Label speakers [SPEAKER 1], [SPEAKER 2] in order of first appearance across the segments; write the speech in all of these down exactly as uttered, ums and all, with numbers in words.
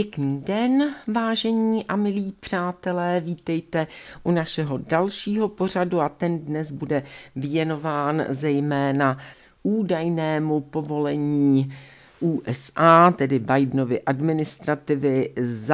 [SPEAKER 1] Pěkný den, vážení a milí přátelé, vítejte u našeho dalšího pořadu a ten dnes bude věnován zejména údajnému povolení U S A, tedy Bidenovy administrativy,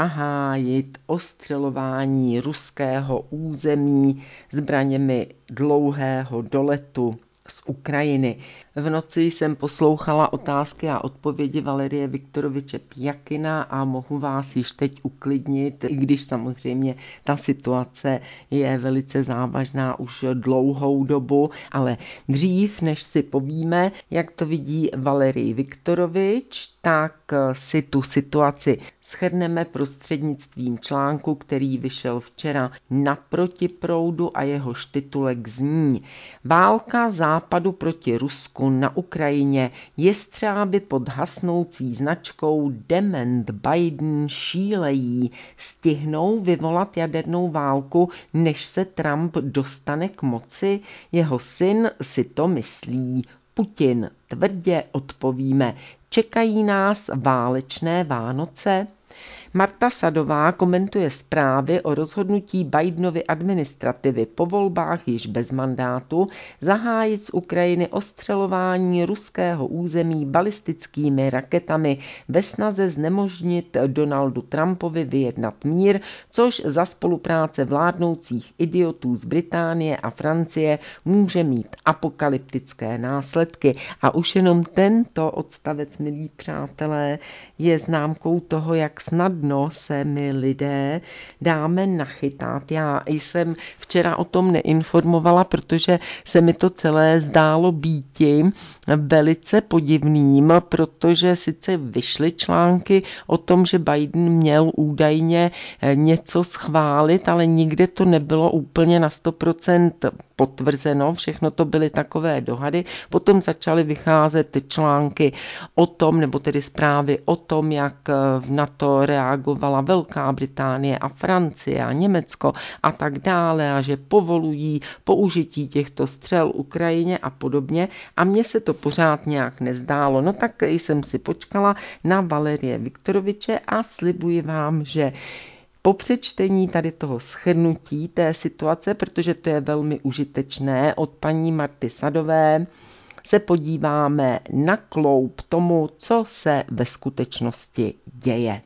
[SPEAKER 1] zahájit ostřelování ruského území zbraněmi dlouhého doletu z Ukrajiny. V noci jsem poslouchala otázky a odpovědi Valerie Viktoroviče Pjakina a mohu vás již teď uklidnit, i když samozřejmě ta situace je velice závažná už dlouhou dobu, ale dřív, než si povíme, jak to vidí Valerie Viktorovič, tak si tu situaci shrneme prostřednictvím článku, který vyšel včera na Protiproudu a jehož titulek zní: Válka Západu proti Rusku na Ukrajině, jestřáby pod hasnoucí značkou Dement Biden šílejí, stihnou vyvolat jadernou válku, než se Trump dostane k moci? Jeho syn si to myslí. Putin, tvrdě odpovíme. Čekají nás válečné Vánoce? Marta Sadová komentuje zprávy o rozhodnutí Bidenovy administrativy po volbách již bez mandátu zahájit z Ukrajiny ostřelování ruského území balistickými raketami ve snaze znemožnit Donaldu Trumpovi vyjednat mír, což za spolupráce vládnoucích idiotů z Británie a Francie může mít apokalyptické následky. A už jenom tento odstavec, milí přátelé, je známkou toho, jak snadno se my lidé dáme nachytat. Já jsem včera o tom neinformovala, protože se mi to celé zdálo býti velice podivným, protože sice vyšly články o tom, že Biden měl údajně něco schválit, ale nikde to nebylo úplně na sto procent potvrzeno, všechno to byly takové dohady. Potom začaly vycházet články o tom, nebo tedy zprávy o tom, jak na to reagovala Velká Británie a Francie a Německo a tak dále a že povolují použití těchto střel Ukrajině a podobně a mně se to pořád nějak nezdálo. No tak jsem si počkala na Valerie Viktoroviče a slibuji vám, že po přečtení tady toho shrnutí té situace, protože to je velmi užitečné od paní Marty Sadové, se podíváme na kloub tomu, co se ve skutečnosti děje.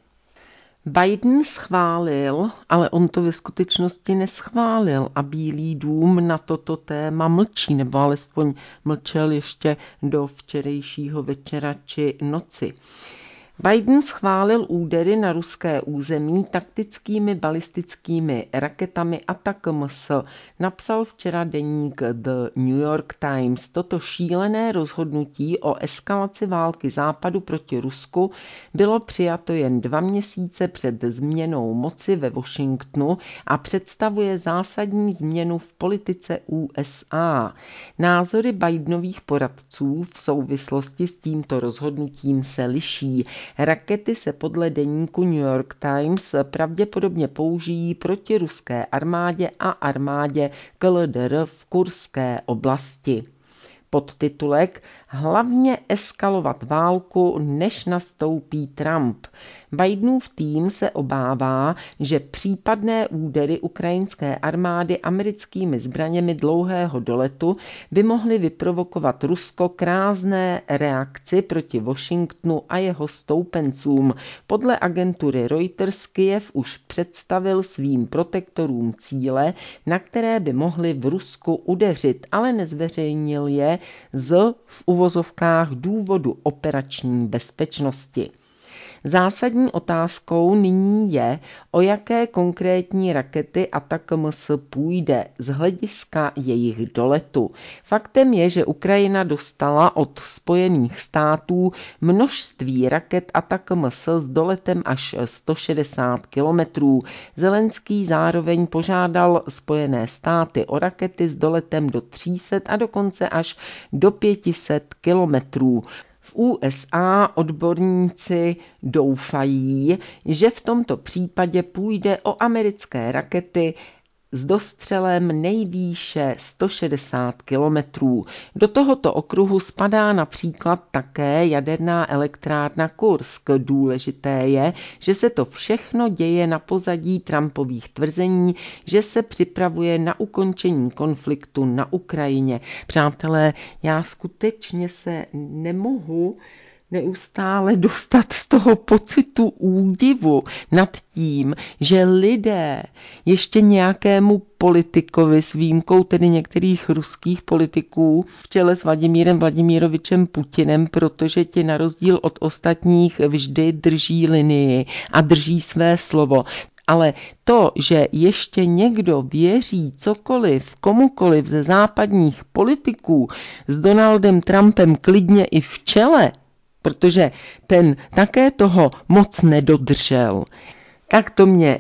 [SPEAKER 1] Biden schválil, ale on to ve skutečnosti neschválil a Bílý dům na toto téma mlčí, nebo alespoň mlčel ještě do včerejšího večera či noci. Biden schválil údery na ruské území taktickými balistickými raketami ATACMS, napsal včera deník The New York Times. Toto šílené rozhodnutí o eskalaci války Západu proti Rusku bylo přijato jen dva měsíce před změnou moci ve Washingtonu a představuje zásadní změnu v politice U S A. Názory Bidenových poradců v souvislosti s tímto rozhodnutím se liší. Rakety se podle deníku New York Times pravděpodobně použijí proti ruské armádě a armádě K L D R v Kurské oblasti. Podtitulek: Hlavně eskalovat válku, než nastoupí Trump. Bidenův tým se obává, že případné údery ukrajinské armády americkými zbraněmi dlouhého doletu by mohly vyprovokovat Rusko k rázné reakci proti Washingtonu a jeho stoupencům. Podle agentury Reuters Kyjev už představil svým protektorům cíle, na které by mohli v Rusku udeřit, ale nezveřejnil je z v uvozovkách důvodu operační bezpečnosti. Zásadní otázkou nyní je, o jaké konkrétní rakety ATACMS půjde z hlediska jejich doletu. Faktem je, že Ukrajina dostala od Spojených států množství raket ATACMS s doletem až sto šedesát kilometrů. Zelenský zároveň požádal Spojené státy o rakety s doletem do tří set a dokonce až do pět set kilometrů. V U S A odborníci doufají, že v tomto případě půjde o americké rakety s dostřelem nejvýše sto šedesát kilometrů. Do tohoto okruhu spadá například také jaderná elektrárna Kursk. Důležité je, že se to všechno děje na pozadí Trumpových tvrzení, že se připravuje na ukončení konfliktu na Ukrajině. Přátelé, já skutečně se nemohu neustále dostat z toho pocitu údivu nad tím, že lidé ještě nějakému politikovi s výjimkou tedy některých ruských politiků v čele s Vladimírem Vladimirovičem Putinem, protože ti na rozdíl od ostatních vždy drží linii a drží své slovo. Ale to, že ještě někdo věří cokoliv, komukoliv ze západních politiků s Donaldem Trumpem klidně i v čele, protože ten také toho moc nedodržel, tak to mě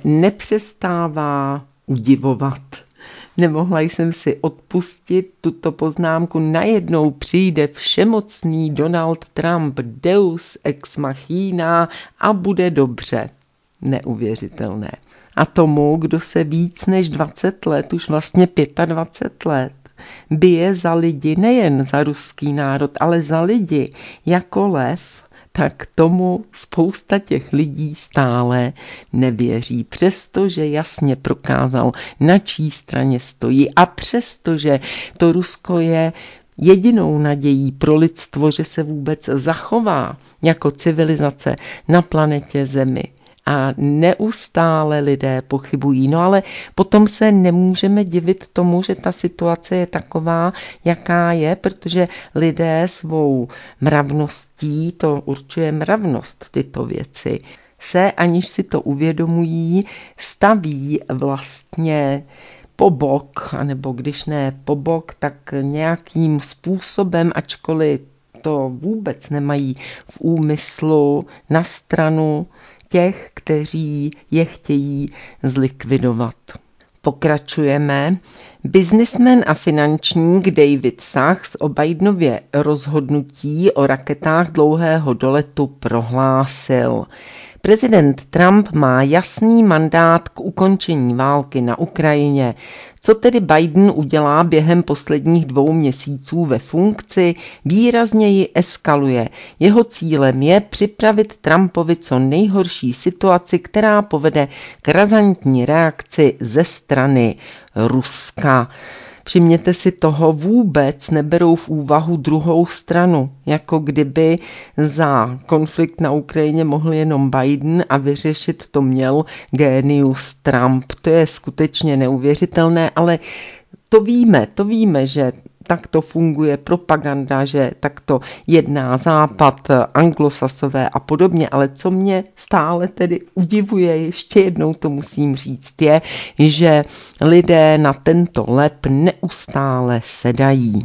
[SPEAKER 1] nepřestává udivovat. Nemohla jsem si odpustit tuto poznámku. Najednou přijde všemocný Donald Trump, deus ex machina a bude dobře. Neuvěřitelné. A tomu, kdo se víc než dvacet let, už vlastně dvacet pět let, bije za lidi, nejen za ruský národ, ale za lidi jako lev, tak tomu spousta těch lidí stále nevěří. Přestože jasně prokázal, na čí straně stojí a přestože to Rusko je jedinou nadějí pro lidstvo, že se vůbec zachová jako civilizace na planetě Zemi. A neustále lidé pochybují. No ale potom se nemůžeme divit tomu, že ta situace je taková, jaká je, protože lidé svou mravností, to určuje mravnost tyto věci, se, aniž si to uvědomují, staví vlastně po bok, anebo když ne po bok, tak nějakým způsobem, ačkoliv to vůbec nemají v úmyslu, na stranu těch, kteří je chtějí zlikvidovat. Pokračujeme. Biznismen a finančník David Sachs o Bidenově rozhodnutí o raketách dlouhého doletu prohlásil: prezident Trump má jasný mandát k ukončení války na Ukrajině. Co tedy Biden udělá během posledních dvou měsíců ve funkci, výrazně ji eskaluje. Jeho cílem je připravit Trumpovi co nejhorší situaci, která povede k razantní reakci ze strany Ruska. Všimněte si toho, vůbec neberou v úvahu druhou stranu, jako kdyby za konflikt na Ukrajině mohl jenom Biden a vyřešit to měl génius Trump. To je skutečně neuvěřitelné, ale to víme, to víme, že tak to funguje propaganda, že tak to jedná Západ, anglosasové a podobně, ale co mě stále tedy udivuje, ještě jednou to musím říct, je, že lidé na tento lep neustále sedají.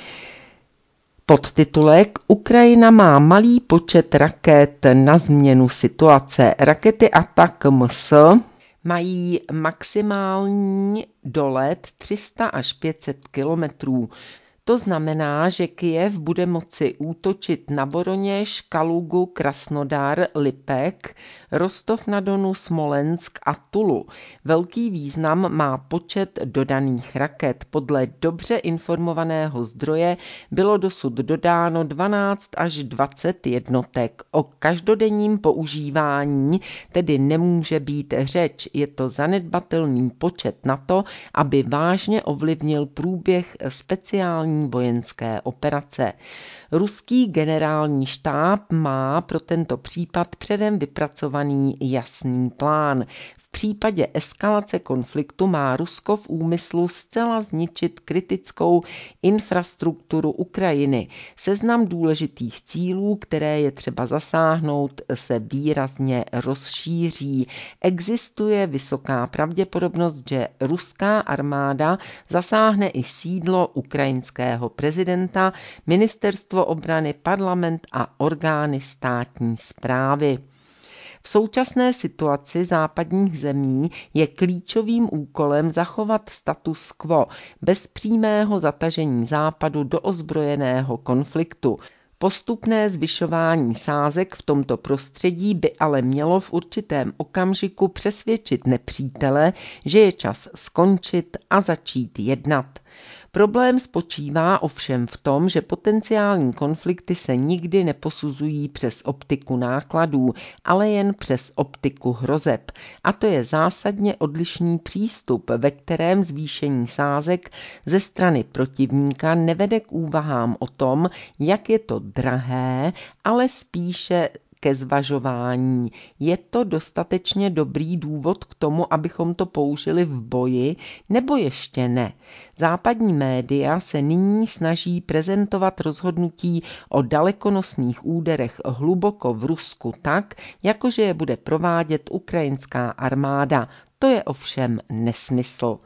[SPEAKER 1] Podtitulek: Ukrajina má malý počet raket na změnu situace. Rakety ATACMS mají maximální dolet tři sta až pět set kilometrů. To znamená, že Kyjev bude moci útočit na Voroněž, Kalugu, Krasnodar, Lipek, Rostov-na-Donu, Smolensk a Tulu. Velký význam má počet dodaných raket. Podle dobře informovaného zdroje bylo dosud dodáno dvanáct až dvacet jednotek. O každodenním používání tedy nemůže být řeč. Je to zanedbatelný počet na to, aby vážně ovlivnil průběh speciální vojenské operace. Ruský generální štáb má pro tento případ předem vypracovaný jasný plán. V případě eskalace konfliktu má Rusko v úmyslu zcela zničit kritickou infrastrukturu Ukrajiny. Seznam důležitých cílů, které je třeba zasáhnout, se výrazně rozšíří. Existuje vysoká pravděpodobnost, že ruská armáda zasáhne i sídlo ukrajinského prezidenta, ministerstvo obrany, parlament a orgány státní správy. V současné situaci západních zemí je klíčovým úkolem zachovat status quo bez přímého zatažení Západu do ozbrojeného konfliktu. Postupné zvyšování sázek v tomto prostředí by ale mělo v určitém okamžiku přesvědčit nepřítele, že je čas skončit a začít jednat. Problém spočívá ovšem v tom, že potenciální konflikty se nikdy neposuzují přes optiku nákladů, ale jen přes optiku hrozeb. A to je zásadně odlišný přístup, ve kterém zvýšení sázek ze strany protivníka nevede k úvahám o tom, jak je to drahé, ale spíše ke zvažování. Je to dostatečně dobrý důvod k tomu, abychom to použili v boji, nebo ještě ne? Západní média se nyní snaží prezentovat rozhodnutí o dalekonosných úderech hluboko v Rusku tak, jakože je bude provádět ukrajinská armáda. To je ovšem nesmysl.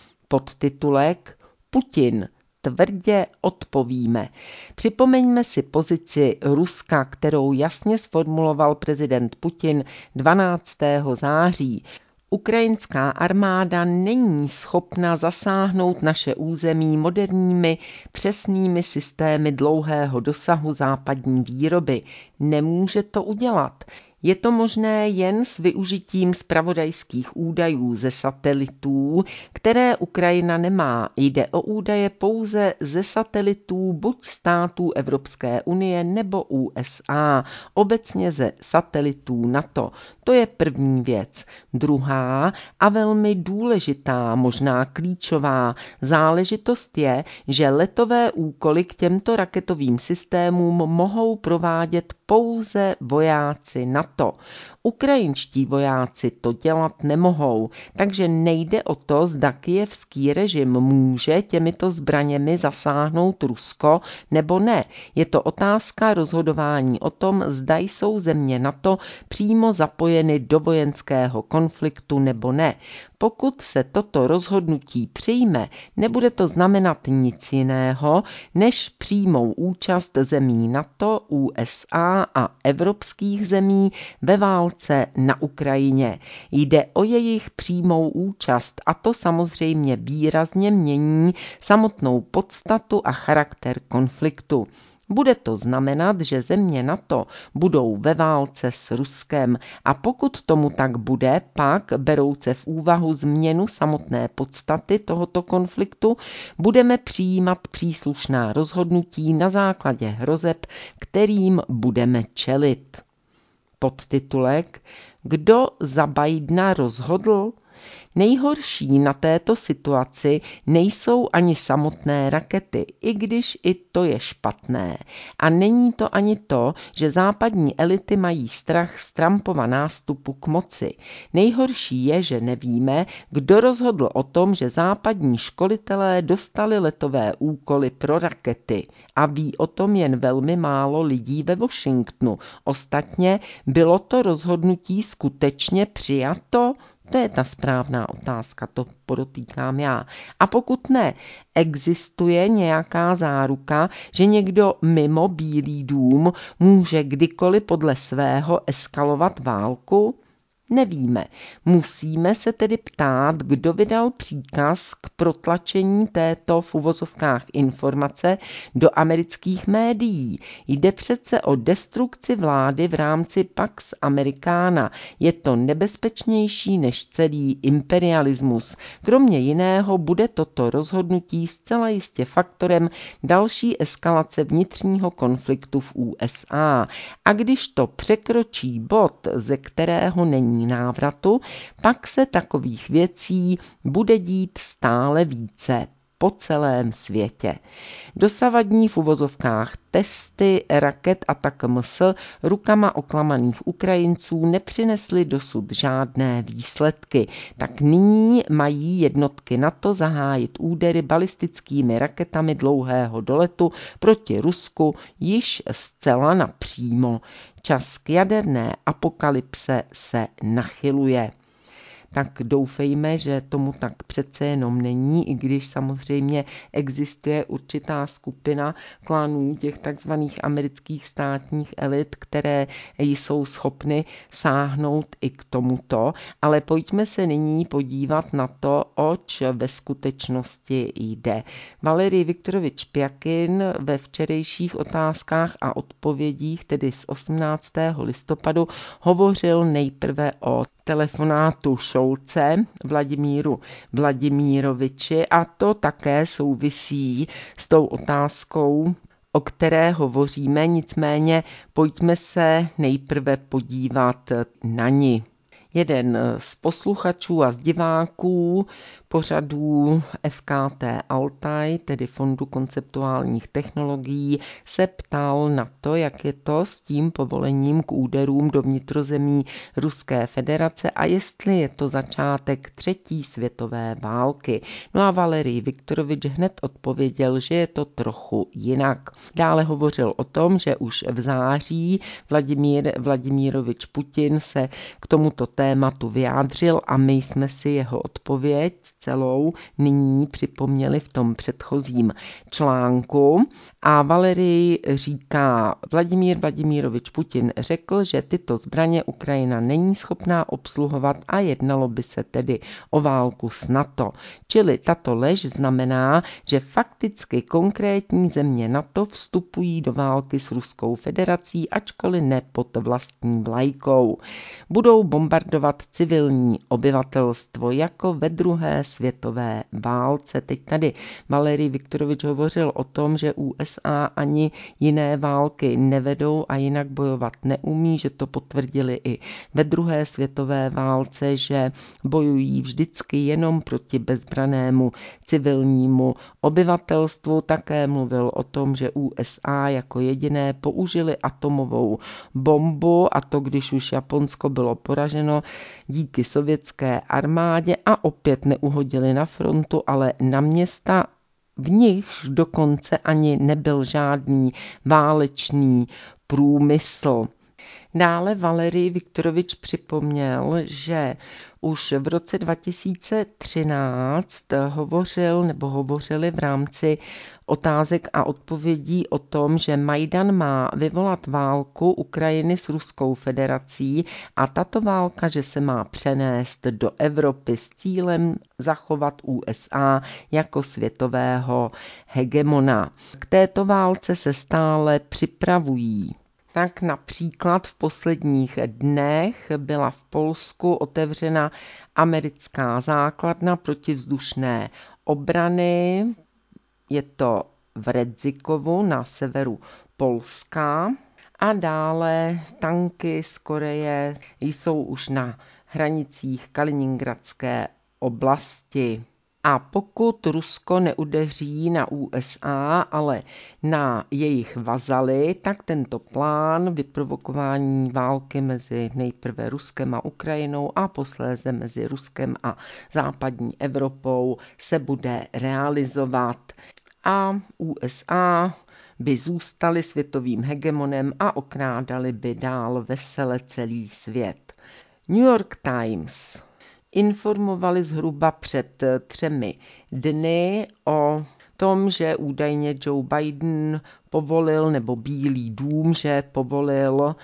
[SPEAKER 1] Podtitulek Putin. Tvrdě odpovíme. Připomeňme si pozici Ruska, kterou jasně sformuloval prezident Putin dvanáctého září. Ukrajinská armáda není schopna zasáhnout naše území moderními, přesnými systémy dlouhého dosahu západní výroby. Nemůže to udělat. Je to možné jen s využitím zpravodajských údajů ze satelitů, které Ukrajina nemá. Jde o údaje pouze ze satelitů buď států Evropské unie nebo U S A, obecně ze satelitů NATO. To je první věc. Druhá a velmi důležitá, možná klíčová záležitost je, že letové úkoly k těmto raketovým systémům mohou provádět pouze vojáci NATO. Ukrajinští vojáci to dělat nemohou, takže nejde o to, zda kyjevský režim může těmito zbraněmi zasáhnout Rusko nebo ne. Je to otázka rozhodování o tom, zda jsou země NATO přímo zapojeny do vojenského konfliktu nebo ne. Pokud se toto rozhodnutí přijme, nebude to znamenat nic jiného, než přímou účast zemí NATO, U S A a evropských zemí ve válce na Ukrajině. Jde o jejich přímou účast a to samozřejmě výrazně mění samotnou podstatu a charakter konfliktu. Bude to znamenat, že země NATO budou ve válce s Ruskem a pokud tomu tak bude, pak, berouce v úvahu změnu samotné podstaty tohoto konfliktu, budeme přijímat příslušná rozhodnutí na základě hrozeb, kterým budeme čelit. Podtitulek Kdo za Bidena rozhodl? Nejhorší na této situaci nejsou ani samotné rakety, i když i to je špatné. A není to ani to, že západní elity mají strach z Trumpova nástupu k moci. Nejhorší je, že nevíme, kdo rozhodl o tom, že západní školitelé dostali letové úkoly pro rakety. A ví o tom jen velmi málo lidí ve Washingtonu. Ostatně bylo to rozhodnutí skutečně přijato? To je ta správná otázka, to podotýkám já. A pokud ne, existuje nějaká záruka, že někdo mimo Bílý dům může kdykoliv podle svého eskalovat válku? Nevíme. Musíme se tedy ptát, kdo vydal příkaz k protlačení této v uvozovkách informace do amerických médií. Jde přece o destrukci vlády v rámci Pax Americana. Je to nebezpečnější než celý imperialismus. Kromě jiného bude toto rozhodnutí zcela jistě faktorem další eskalace vnitřního konfliktu v U S A. A když to překročí bod, ze kterého není návratu, pak se takových věcí bude dít stále více po celém světě. Dosavadní v uvozovkách testy raket ATACMS rukama oklamaných Ukrajinců nepřinesly dosud žádné výsledky. Tak nyní mají jednotky NATO zahájit údery balistickými raketami dlouhého doletu proti Rusku již zcela napřímo. Čas k jaderné apokalypse se nachyluje. tak doufejme, že tomu tak přece jenom není, i když samozřejmě existuje určitá skupina klanů těch takzvaných amerických státních elit, které jsou schopny sáhnout i k tomuto, ale pojďme se nyní podívat na to, oč ve skutečnosti jde. Valerij Viktorovič Pjakin ve včerejších otázkách a odpovědích, tedy z osmnáctého listopadu, hovořil nejprve o telefonátu Šolce Vladimíru Vladimíroviči a to také souvisí s tou otázkou, o které hovoříme, nicméně pojďme se nejprve podívat na ni. Jeden z posluchačů a z diváků pořadů F K T Altaj, tedy Fondu konceptuálních technologií, se ptal na to, jak je to s tím povolením k úderům do vnitrozemí Ruské federace a jestli je to začátek třetí světové války. No a Valerij Viktorovič hned odpověděl, že je to trochu jinak. Dále hovořil o tom, že už v září Vladimír Vladimírovič Putin se k tomuto tématu vyjádřil a my jsme si jeho odpověď celou nyní připomněli v tom předchozím článku. A Valerij říká, Vladimír Vladimírovič Putin řekl, že tyto zbraně Ukrajina není schopná obsluhovat a jednalo by se tedy o válku s NATO. Čili tato lež znamená, že fakticky konkrétní země NATO vstupují do války s Ruskou federací, ačkoliv ne pod vlastní vlajkou. Budou bombardovat civilní obyvatelstvo jako ve druhé světové válce. Teď tady Valerij Viktorovič hovořil o tom, že U S A ani jiné války nevedou a jinak bojovat neumí, že to potvrdili i ve druhé světové válce, že bojují vždycky jenom proti bezbranému civilnímu obyvatelstvu. Také mluvil o tom, že U S A jako jediné použili atomovou bombu a to, když už Japonsko bylo poraženo díky sovětské armádě a opět neuhodili na frontu, ale na města, v nichž dokonce ani nebyl žádný válečný průmysl. Dále Valerij Viktorovič připomněl, že už v roce dva tisíce třináct hovořil nebo hovořili v rámci otázek a odpovědí o tom, že Majdan má vyvolat válku Ukrajiny s Ruskou federací a tato válka, že se má přenést do Evropy s cílem zachovat U S A jako světového hegemona. K této válce se stále připravují. Tak například v posledních dnech byla v Polsku otevřena americká základna protivzdušné obrany. Je to v Redzikovu na severu Polska a dále tanky z Koreje jsou už na hranicích Kaliningradské oblasti. A pokud Rusko neudeří na U S A, ale na jejich vazaly, tak tento plán vyprovokování války mezi nejprve Ruskem a Ukrajinou a posléze mezi Ruskem a západní Evropou se bude realizovat. A U S A by zůstaly světovým hegemonem a okrádali by dál vesele celý svět. New York Times informovali zhruba před třemi dny o tom, že údajně Joe Biden povolil, nebo Bílý dům, že povolil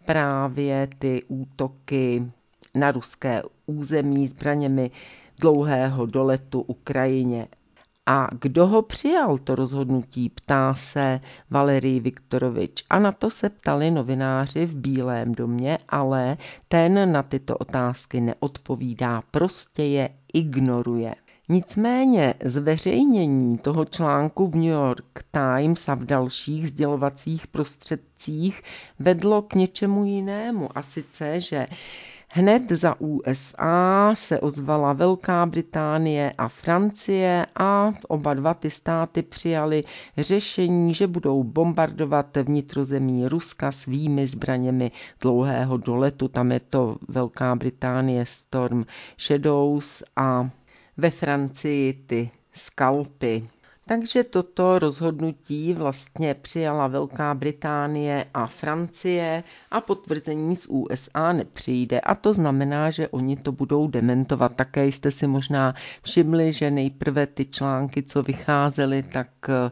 [SPEAKER 1] právě ty útoky na ruské území zbraněmi dlouhého doletu Ukrajině. A kdo ho přijal, to rozhodnutí, ptá se Valerij Viktorovič. A na to se ptali novináři v Bílém domě, ale ten na tyto otázky neodpovídá, prostě je ignoruje. Nicméně zveřejnění toho článku v New York Times a v dalších sdělovacích prostředcích vedlo k něčemu jinému, a sice, že hned za U S A se ozvala Velká Británie a Francie a oba dva ty státy přijali řešení, že budou bombardovat vnitrozemí Ruska svými zbraněmi dlouhého doletu. Tam je to Velká Británie Storm Shadows a ve Francii ty Skalpy. Takže toto rozhodnutí vlastně přijala Velká Británie a Francie a potvrzení z U S A nepřijde. A to znamená, že oni to budou dementovat. Také jste si možná všimli, že nejprve ty články, co vycházely, tak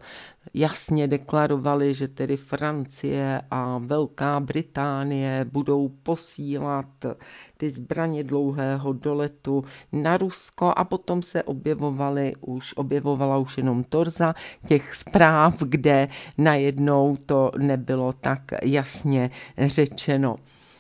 [SPEAKER 1] jasně deklarovali, že tedy Francie a Velká Británie budou posílat ty zbraně dlouhého doletu na Rusko a potom se objevovaly už, objevovala už jenom torza těch zpráv, kde najednou to nebylo tak jasně řečeno.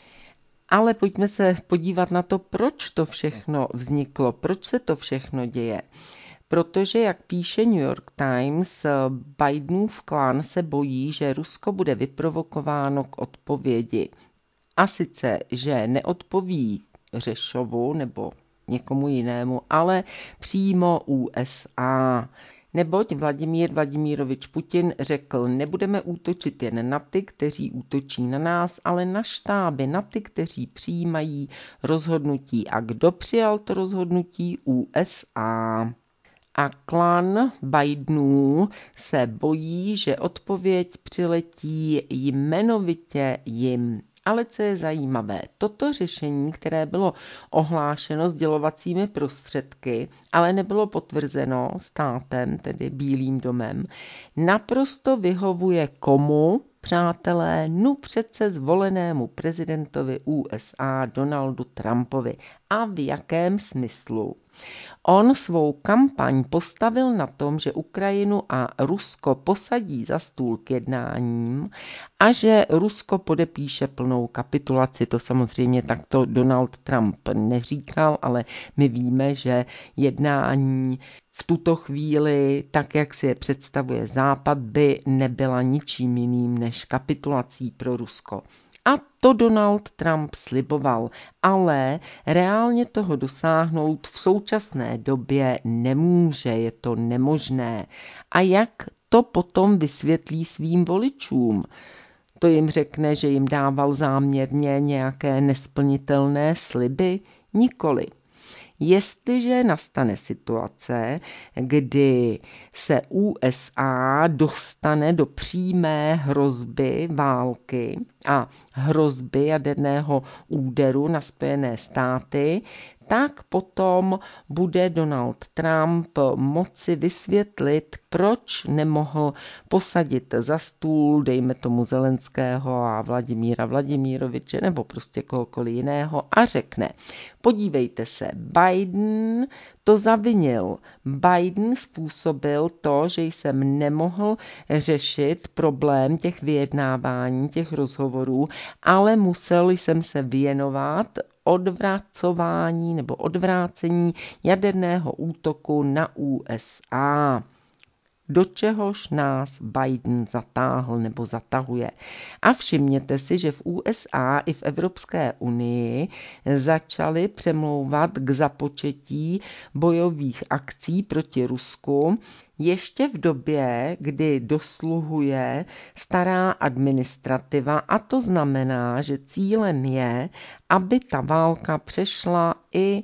[SPEAKER 1] Ale pojďme se podívat na to, proč to všechno vzniklo, proč se to všechno děje. Protože, jak píše New York Times, Bidenův klán se bojí, že Rusko bude vyprovokováno k odpovědi. A sice, že neodpoví Řešovu nebo někomu jinému, ale přímo U S A. Neboť Vladimír Vladimírovič Putin řekl, nebudeme útočit jen na ty, kteří útočí na nás, ale na štáby, na ty, kteří přijímají rozhodnutí. A kdo přijal to rozhodnutí? U S A. A klan Bidenů se bojí, že odpověď přiletí jmenovitě jim. Ale co je zajímavé, toto řešení, které bylo ohlášeno sdělovacími prostředky, ale nebylo potvrzeno státem, tedy Bílým domem, naprosto vyhovuje komu, přátelé, nu přece zvolenému prezidentovi U S A Donaldu Trumpovi. A v jakém smyslu? On svou kampaň postavil na tom, že Ukrajinu a Rusko posadí za stůl k jednáním a že Rusko podepíše plnou kapitulaci. To samozřejmě takto Donald Trump neříkal, ale my víme, že jednání v tuto chvíli, tak jak si je představuje Západ, by nebyla ničím jiným než kapitulací pro Rusko. A to Donald Trump sliboval, ale reálně toho dosáhnout v současné době nemůže, je to nemožné. A jak to potom vysvětlí svým voličům? To jim řekne, že jim dával záměrně nějaké nesplnitelné sliby? Nikoli. Jestliže nastane situace, kdy se U S A dostane do přímé hrozby války a hrozby jaderného úderu na Spojené státy, tak potom bude Donald Trump moci vysvětlit, proč nemohl posadit za stůl, dejme tomu Zelenského a Vladimíra Vladimíroviče nebo prostě kohokoliv jiného a řekne, podívejte se, Biden to zavinil. Biden způsobil to, že jsem nemohl řešit problém těch vyjednávání, těch rozhovorů, ale musel jsem se věnovat odvracování nebo odvrácení jaderného útoku na U S A. Do čehož nás Biden zatáhl nebo zatahuje. A všimněte si, že v U S A i v Evropské unii začaly přemlouvat k započetí bojových akcí proti Rusku ještě v době, kdy dosluhuje stará administrativa, a to znamená, že cílem je, aby ta válka přešla i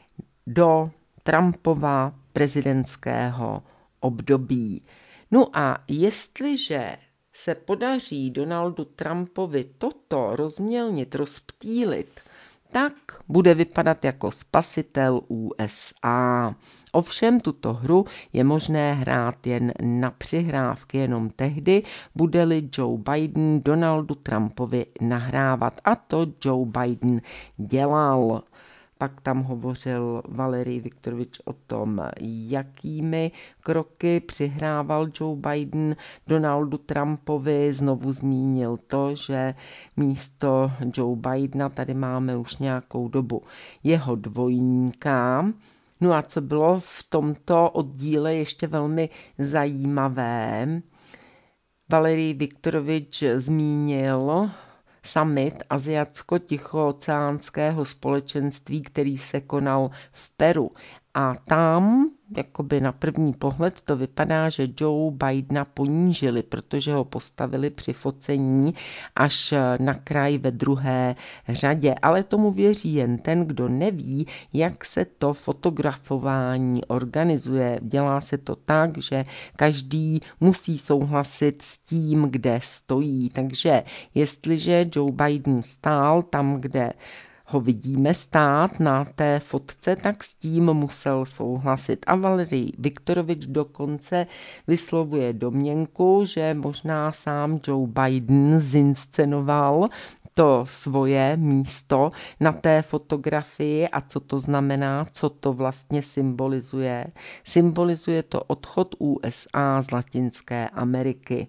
[SPEAKER 1] do Trumpova prezidentského období. No a jestliže se podaří Donaldu Trumpovi toto rozmělnit, rozptýlit, tak bude vypadat jako spasitel U S A. Ovšem tuto hru je možné hrát jen na přihrávky, jenom tehdy bude-li Joe Biden Donaldu Trumpovi nahrávat. A to Joe Biden dělal. Pak tam hovořil Valerij Viktorovič o tom, jakými kroky přihrával Joe Biden Donaldu Trumpovi. Znovu zmínil to, že místo Joe Bidena tady máme už nějakou dobu jeho dvojníka. No a co bylo v tomto oddíle ještě velmi zajímavé, Valerij Viktorovič zmínil summit Asiatsko-Tichooceánského společenství, který se konal v Peru. a tam jakoby na první pohled to vypadá, že Joe Bidena ponížili, protože ho postavili při focení až na kraj ve druhé řadě. Ale tomu věří jen ten, kdo neví, jak se to fotografování organizuje. Dělá se to tak, že každý musí souhlasit s tím, kde stojí. Takže jestliže Joe Biden stál tam, kde ho vidíme stát na té fotce, tak s tím musel souhlasit. A Valerij Viktorovič dokonce vyslovuje domněnku, že možná sám Joe Biden zinscenoval to svoje místo na té fotografii a co to znamená, co to vlastně symbolizuje. Symbolizuje to odchod U S A z Latinské Ameriky.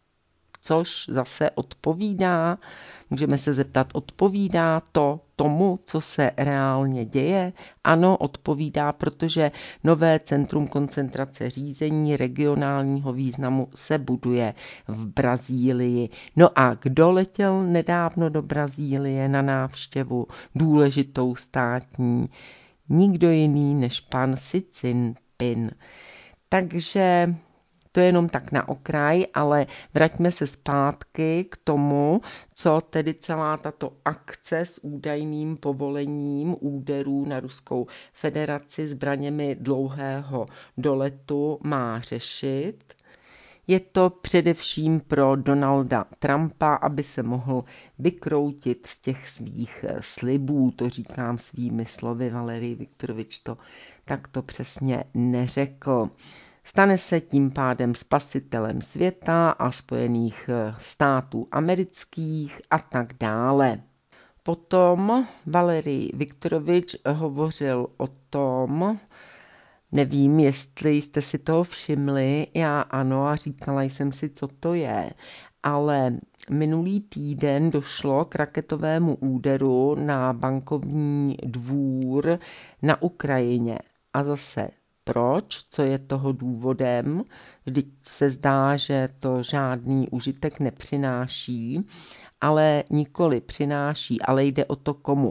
[SPEAKER 1] Což zase odpovídá, můžeme se zeptat, odpovídá to tomu, co se reálně děje? Ano, odpovídá, protože nové centrum koncentrace řízení regionálního významu se buduje v Brazílii. No a kdo letěl nedávno do Brazílie na návštěvu důležitou státní? Nikdo jiný než pan Xi Jinping. Takže to je jenom tak na okraj, ale vraťme se zpátky k tomu, co tedy celá tato akce s údajným povolením úderů na Ruskou federaci zbraněmi dlouhého doletu má řešit. Je to především pro Donalda Trumpa, aby se mohl vykroutit z těch svých slibů, to říkám svými slovy, Valerij Viktorovič to takto přesně neřekl. Stane se tím pádem spasitelem světa a Spojených států amerických a tak dále. Potom Valerij Viktorovič hovořil o tom, nevím, jestli jste si toho všimli, já ano a říkala jsem si, co to je, ale minulý týden došlo k raketovému úderu na bankovní dvůr na Ukrajině a zase proč, co je toho důvodem, vždyť se zdá, že to žádný užitek nepřináší, ale nikoli přináší, ale jde o to komu.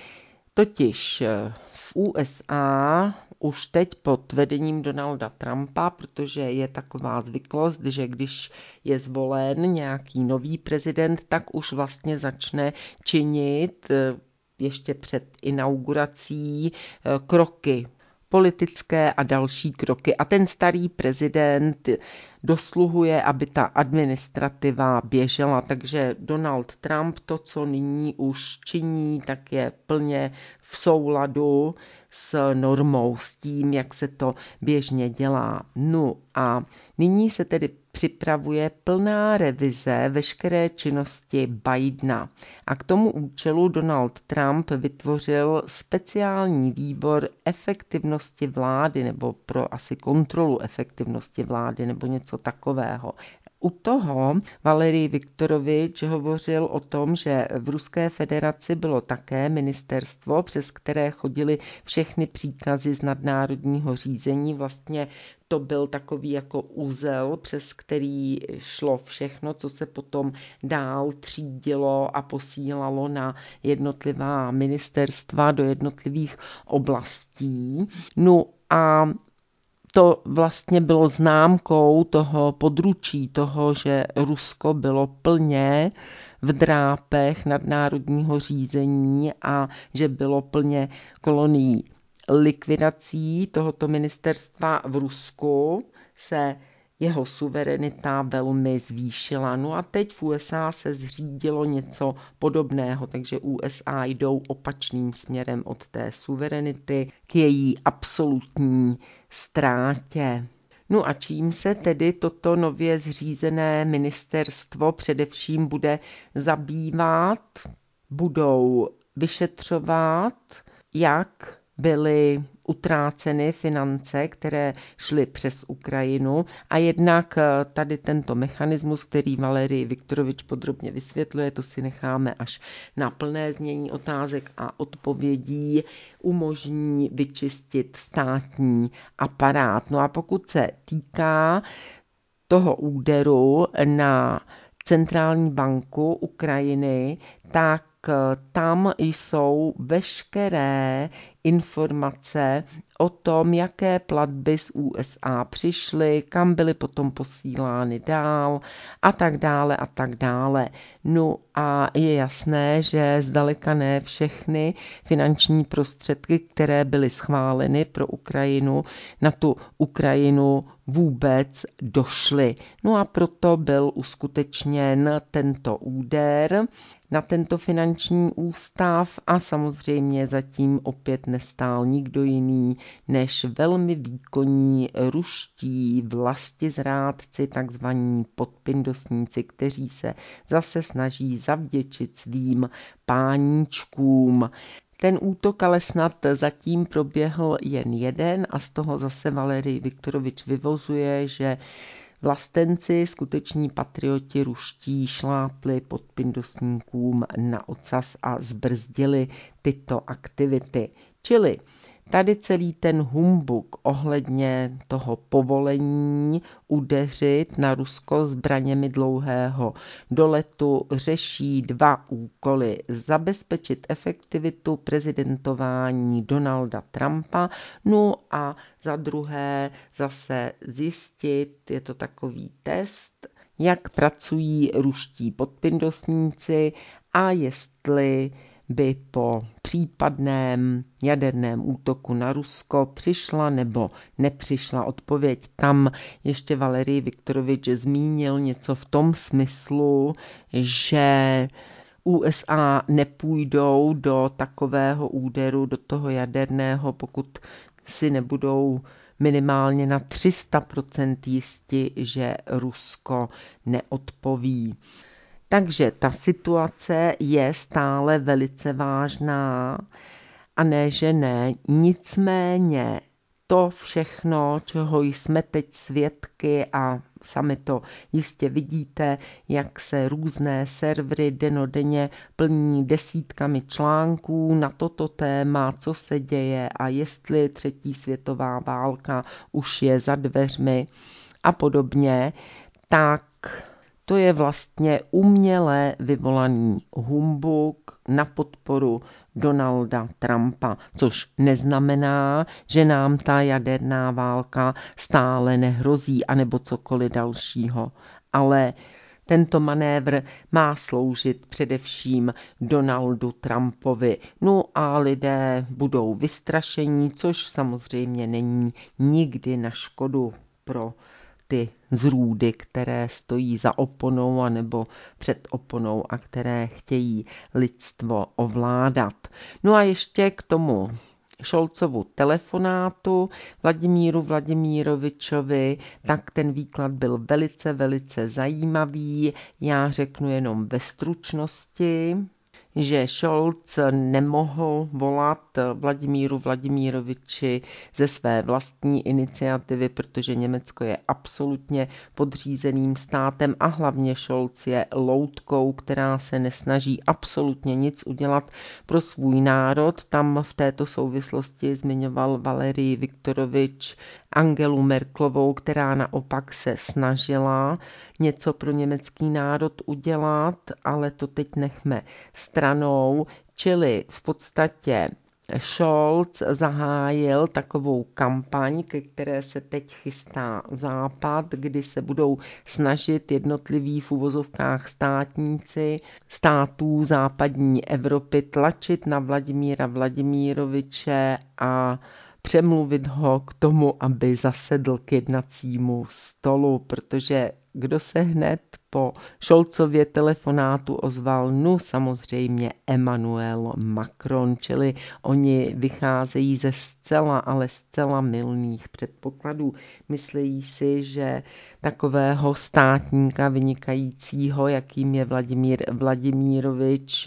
[SPEAKER 1] Totiž v U S A už teď pod vedením Donalda Trumpa, protože je taková zvyklost, že když je zvolen nějaký nový prezident, tak už vlastně začne činit ještě před inaugurací kroky, politické a další kroky. A ten starý prezident dosluhuje, aby ta administrativa běžela. Takže Donald Trump to, co nyní už činí, tak je plně v souladu s normou, s tím, jak se to běžně dělá. No a nyní se tedy připravuje plná revize veškeré činnosti Bidena. A k tomu účelu Donald Trump vytvořil speciální výbor efektivnosti vlády nebo pro asi kontrolu efektivnosti vlády nebo něco takového. U toho Valerij Viktorovič hovořil o tom, že v Ruské federaci bylo také ministerstvo, přes které chodily všechny příkazy z nadnárodního řízení. Vlastně to byl takový jako uzel, přes který šlo všechno, co se potom dál třídilo a posílalo na jednotlivá ministerstva do jednotlivých oblastí. No a to vlastně bylo známkou toho područí, toho, že Rusko bylo plně v drápech nadnárodního řízení a že bylo plně kolonií. Likvidací tohoto ministerstva v Rusku se jeho suverenita velmi zvýšila. No a teď v U S A se zřídilo něco podobného, takže U S A jdou opačným směrem od té suverenity k její absolutní ztrátě. No a čím se tedy toto nově zřízené ministerstvo především bude zabývat? Budou vyšetřovat, jak byly utráceny finance, které šly přes Ukrajinu a jednak tady tento mechanismus, který Valerij Viktorovič podrobně vysvětluje, to si necháme až na plné znění otázek a odpovědí, umožní vyčistit státní aparát. No a pokud se týká toho úderu na centrální banku Ukrajiny, tak tam jsou veškeré informace o tom, jaké platby z U S A přišly, kam byly potom posílány dál a tak dále a tak dále. No a je jasné, že zdaleka ne všechny finanční prostředky, které byly schváleny pro Ukrajinu, na tu Ukrajinu vůbec došly. No a proto byl uskutečněn tento úder na tento finanční ústav a samozřejmě zatím opět nestál nikdo jiný než velmi výkonní ruští vlastizrádci, takzvaní podpindosníci, kteří se zase snaží zavděčit svým páníčkům. Ten útok ale snad zatím proběhl jen jeden a z toho zase Valerij Viktorovič vyvozuje, že vlastenci, skuteční patrioti ruští, šlápli podpindosníkům na ocas a zbrzdili tyto aktivity. Čili tady celý ten humbuk ohledně toho povolení udeřit na Rusko zbraněmi dlouhého doletu řeší dva úkoly. Zabezpečit efektivitu prezidentování Donalda Trumpa, no a za druhé zase zjistit, je to takový test, jak pracují ruští podpindosníci a jestli by po případném jaderném útoku na Rusko přišla nebo nepřišla odpověď. Tam ještě Valerij Viktorovič zmínil něco v tom smyslu, že U S A nepůjdou do takového úderu, do toho jaderného, pokud si nebudou minimálně na tři sta procent jisti, že Rusko neodpoví. Takže ta situace je stále velice vážná a ne, že ne. Nicméně to všechno, čeho jsme teď svědky a sami to jistě vidíte, jak se různé servery dennodenně plní desítkami článků na toto téma, co se děje a jestli třetí světová válka už je za dveřmi a podobně, tak to je vlastně uměle vyvolaný humbuk na podporu Donalda Trumpa, což neznamená, že nám ta jaderná válka stále nehrozí, anebo cokoliv dalšího. Ale tento manévr má sloužit především Donaldu Trumpovi. No a lidé budou vystrašení, což samozřejmě není nikdy na škodu pro ty zrůdy, které stojí za oponou anebo před oponou a které chtějí lidstvo ovládat. No a ještě k tomu Šolcovu telefonátu Vladimíru Vladimírovičovi, tak ten výklad byl velice, velice zajímavý. Já řeknu jenom ve stručnosti, že Scholz nemohl volat Vladimíru Vladimíroviči ze své vlastní iniciativy, protože Německo je absolutně podřízeným státem a hlavně Scholz je loutkou, která se nesnaží absolutně nic udělat pro svůj národ. Tam v této souvislosti zmiňoval Valerij Viktorovič Angelu Merkelovou, která naopak se snažila něco pro německý národ udělat, ale to teď nechme stranou, čili v podstatě Scholz zahájil takovou kampaň, ke které se teď chystá Západ, kdy se budou snažit jednotliví v uvozovkách státníci států západní Evropy tlačit na Vladimíra Vladimíroviče a přemluvit ho k tomu, aby zasedl k jednacímu stolu, protože kdo se hned po Scholzově telefonátu ozval? No samozřejmě Emmanuel Macron, čili oni vycházejí ze zcela, ale zcela mylných předpokladů. Myslí si, že takového státníka vynikajícího, jakým je Vladimír Vladimírovič,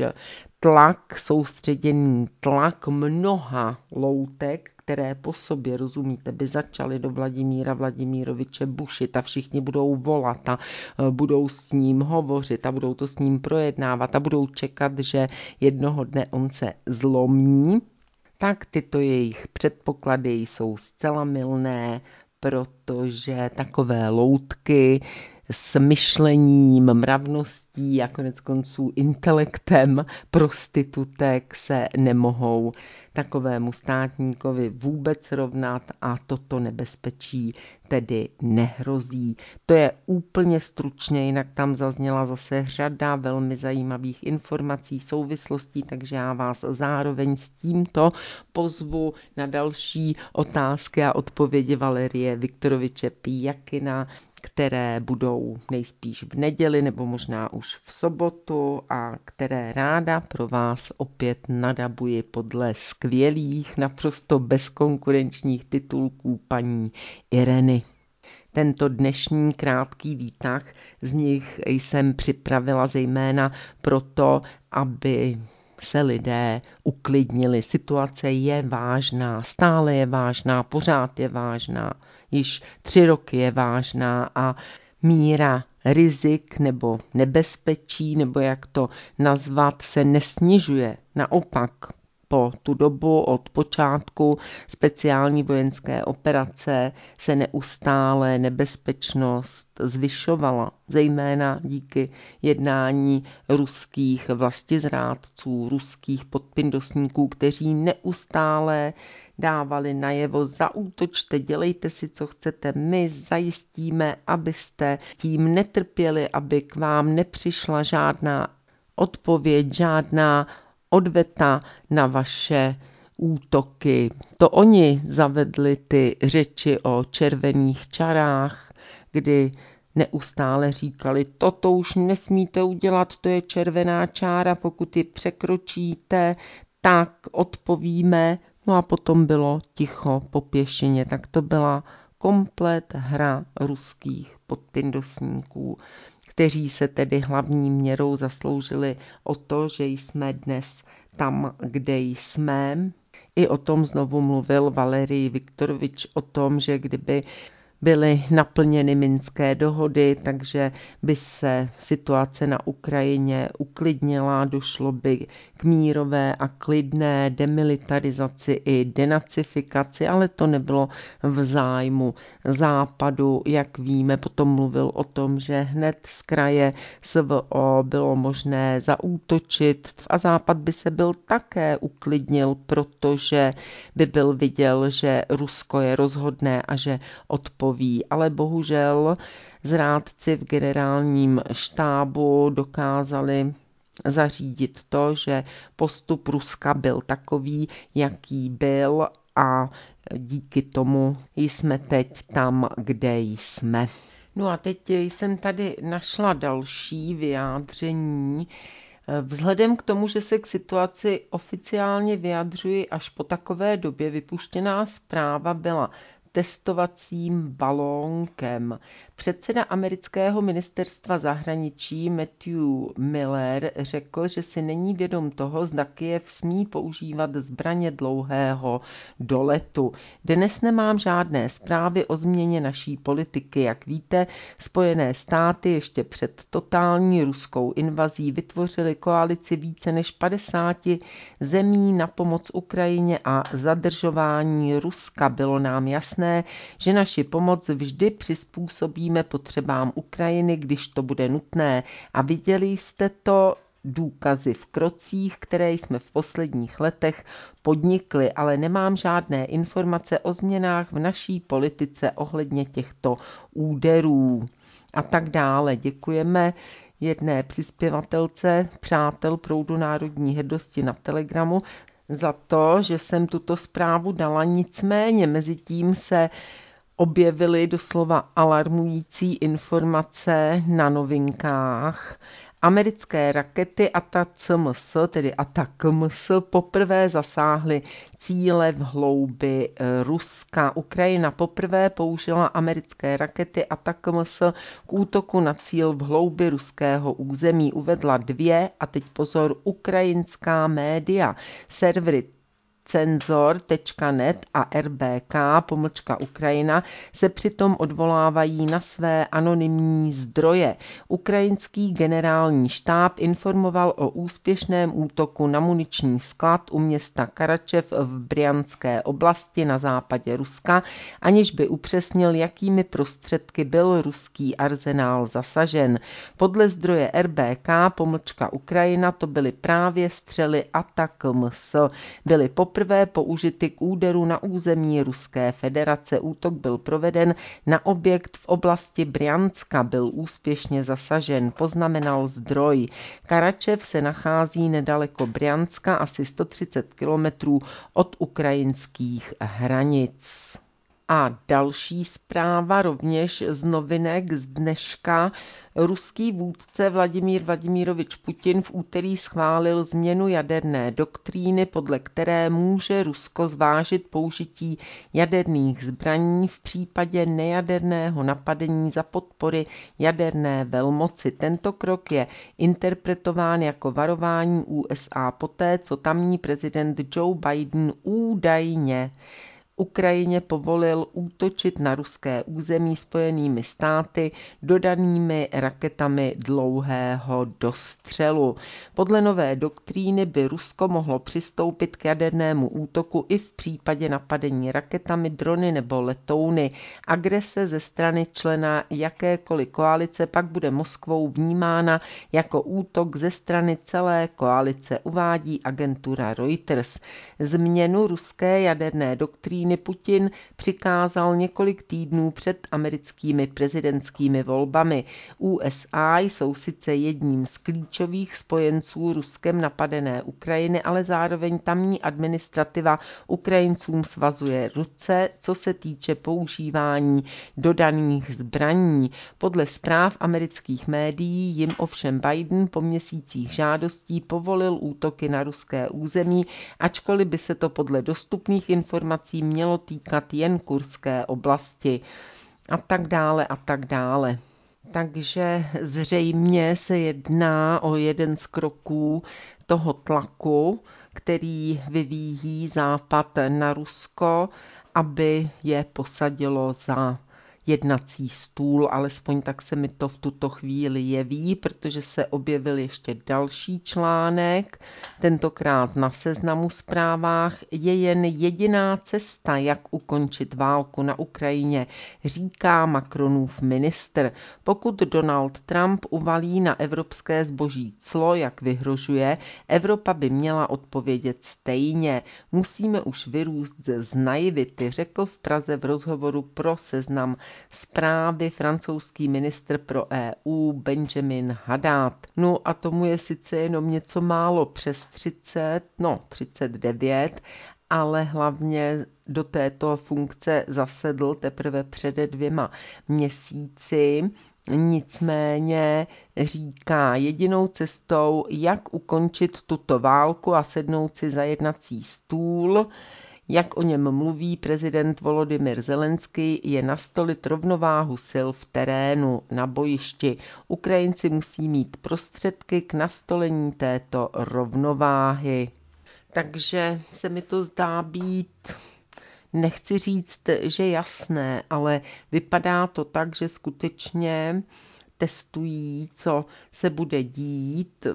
[SPEAKER 1] tlak, soustředěný tlak mnoha loutek, které po sobě, rozumíte, by začaly do Vladimíra Vladimíroviče bušit a všichni budou volat a budou s ním hovořit a budou to s ním projednávat a budou čekat, že jednoho dne on se zlomí, tak tyto jejich předpoklady jsou zcela mylné, protože takové loutky s myšlením, mravností a konec konců intelektem prostitutek se nemohou takovému státníkovi vůbec rovnat a toto nebezpečí tedy nehrozí. To je úplně stručně, jinak tam zazněla zase řada velmi zajímavých informací, souvislostí, takže já vás zároveň s tímto pozvu na další otázky a odpovědi Valerie Viktoroviče Pijakina, které budou nejspíš v neděli nebo možná už v sobotu a které ráda pro vás opět nadabuji podle skvělých, naprosto bezkonkurenčních titulků paní Ireny. Tento dnešní krátký výtah z nich jsem připravila zejména proto, aby se lidé uklidnili. Situace je vážná, stále je vážná, pořád je vážná, již tři roky je vážná a míra rizik nebo nebezpečí, nebo jak to nazvat, se nesnižuje. Naopak, po tu dobu od počátku speciální vojenské operace se neustále nebezpečnost zvyšovala, zejména díky jednání ruských vlastizrádců, ruských podpindosníků, kteří neustále dávali najevo: zaútočte, dělejte si, co chcete, my zajistíme, abyste tím netrpěli, aby k vám nepřišla žádná odpověď, žádná odveta na vaše útoky. To oni zavedli ty řeči o červených čarách, kdy neustále říkali: toto už nesmíte udělat, to je červená čára, pokud ji překročíte, tak odpovíme. No a potom bylo ticho po pěšině, tak to byla komplet hra ruských podpindosníků, kteří se tedy hlavní měrou zasloužili o to, že jsme dnes tam, kde jsme. I o tom znovu mluvil Valerij Viktorovič, o tom, že kdyby byly naplněny minské dohody, takže by se situace na Ukrajině uklidnila, došlo by k mírové a klidné demilitarizaci i denacifikaci, ale to nebylo v zájmu Západu, jak víme. Potom mluvil o tom, že hned z kraje S V O bylo možné zaútočit a Západ by se byl také uklidnil, protože by byl viděl, že Rusko je rozhodné a že odpoví. Ale bohužel zrádci v generálním štábu dokázali zařídit to, že postup Ruska byl takový, jaký byl, a díky tomu jsme teď tam, kde jsme. No a teď jsem tady našla další vyjádření. Vzhledem k tomu, že se k situaci oficiálně vyjadřuji až po takové době, vypuštěná zpráva byla testovacím balónkem. Předseda amerického ministerstva zahraničí Matthew Miller řekl, že si není vědom toho, zda Kyjev smí používat zbraně dlouhého doletu. Dnes nemám žádné zprávy o změně naší politiky. Jak víte, Spojené státy ještě před totální ruskou invazí vytvořily koalici více než padesáti zemí na pomoc Ukrajině a zadržování Ruska. Bylo nám jasné, že naši pomoc vždy přizpůsobíme potřebám Ukrajiny, když to bude nutné. A viděli jste to, důkazy v krocích, které jsme v posledních letech podnikli, ale nemám žádné informace o změnách v naší politice ohledně těchto úderů a tak dále. Děkujeme jedné přispěvatelce Přátel proudu národní hrdosti na Telegramu za to, že jsem tuto zprávu dala, nicméně mezi tím se objevily doslova alarmující informace na Novinkách. Americké rakety ATACMS, tedy ATACMS, poprvé zasáhly cíle v hloubi Ruska. Ukrajina poprvé použila americké rakety ATACMS k útoku na cíl v hloubi ruského území. Uvedla dvě, a teď pozor, ukrajinská média. Servery Cenzor tečka net a R B K pomlčka Ukrajina se přitom odvolávají na své anonymní zdroje. Ukrajinský generální štáb informoval o úspěšném útoku na muniční sklad u města Karačev v Brjanské oblasti na západě Ruska, aniž by upřesnil, jakými prostředky byl ruský arzenál zasažen. Podle zdroje R B K pomlčka Ukrajina to byly právě střely Atak-ms. Byly poprvé použity k úderu na území Ruské federace. Útok byl proveden na objekt v oblasti Brjanska, byl úspěšně zasažen, poznamenal zdroj. Karačev se nachází nedaleko Brjanska, asi sto třicet kilometrů od ukrajinských hranic. A další zpráva rovněž z novinek z dneška. Ruský vůdce Vladimír Vladimirovič Putin v úterý schválil změnu jaderné doktríny, podle které může Rusko zvážit použití jaderných zbraní v případě nejaderného napadení za podpory jaderné velmoci. Tento krok je interpretován jako varování U S A poté, co tamní prezident Joe Biden údajně Ukrajině povolil útočit na ruské území Spojenými státy dodanými raketami dlouhého dostřelu. Podle nové doktríny by Rusko mohlo přistoupit k jadernému útoku i v případě napadení raketami, drony nebo letouny. Agrese ze strany člena jakékoliv koalice pak bude Moskvou vnímána jako útok ze strany celé koalice, uvádí agentura Reuters. Změnu ruské jaderné doktríny Putin přikázal několik týdnů před americkými prezidentskými volbami. U S A jsou sice jedním z klíčových spojenců Ruskem napadené Ukrajiny, ale zároveň tamní administrativa Ukrajincům svazuje ruce, co se týče používání dodaných zbraní. Podle zpráv amerických médií jim ovšem Biden po měsících žádostí povolil útoky na ruské území, ačkoliv by se to podle dostupných informací mělo týkat jen Kurské oblasti a tak dále a tak dále. Takže zřejmě se jedná o jeden z kroků toho tlaku, který vyvíjí Západ na Rusko, aby je posadilo za jednací stůl, alespoň tak se mi to v tuto chvíli jeví, protože se objevil ještě další článek, tentokrát na Seznamu Zprávách. Je jen jediná cesta, jak ukončit válku na Ukrajině, říká Macronův ministr. Pokud Donald Trump uvalí na evropské zboží clo, jak vyhrožuje, Evropa by měla odpovědět stejně. Musíme už vyrůst z naivity, řekl v Praze v rozhovoru pro Seznam Zprávy francouzský ministr pro E U Benjamin Haddad. No a tomu je sice jenom něco málo přes třicet, no třicet devět, ale hlavně do této funkce zasedl teprve před dvěma měsíci. Nicméně říká, jedinou cestou, jak ukončit tuto válku a sednout si za jednací stůl, jak o něm mluví prezident Volodymyr Zelenský, je nastolit rovnováhu sil v terénu, na bojišti. Ukrajinci musí mít prostředky k nastolení této rovnováhy. Takže se mi to zdá být, nechci říct, že jasné, ale vypadá to tak, že skutečně testují, co se bude dít.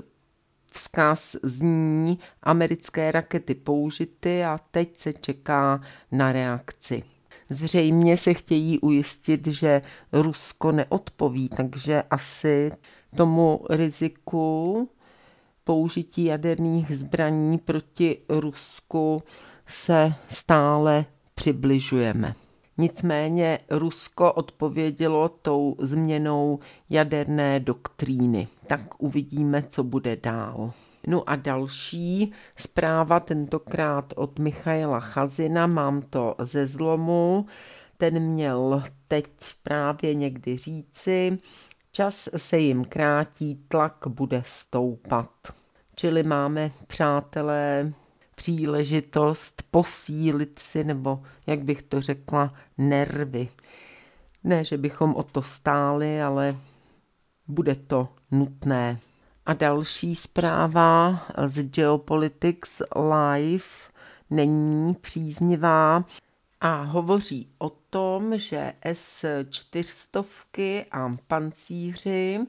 [SPEAKER 1] Vzkaz zní americké rakety použity a teď se čeká na reakci. Zřejmě se chtějí ujistit, že Rusko neodpoví, takže asi tomu riziku použití jaderných zbraní proti Rusku se stále přibližujeme. Nicméně Rusko odpovědělo tou změnou jaderné doktríny. Tak uvidíme, co bude dál. No a další zpráva, tentokrát od Michaela Chazina, mám to ze Zlomu. Ten měl teď právě někdy říci, čas se jim krátí, tlak bude stoupat. Čili máme, přátelé, příležitost posílit si, nebo jak bych to řekla, nervy. Ne, že bychom o to stáli, ale bude to nutné. A další zpráva z Geopolitics Live není příznivá a hovoří o tom, že S čtyři sta a pancíři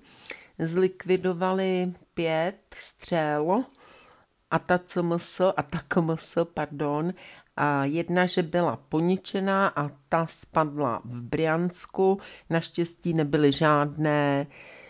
[SPEAKER 1] zlikvidovali pět střel A T A C M S, A T A K M S, pardon, a jedna, že byla poničená a ta spadla v Brjansku. Naštěstí nebyly žádné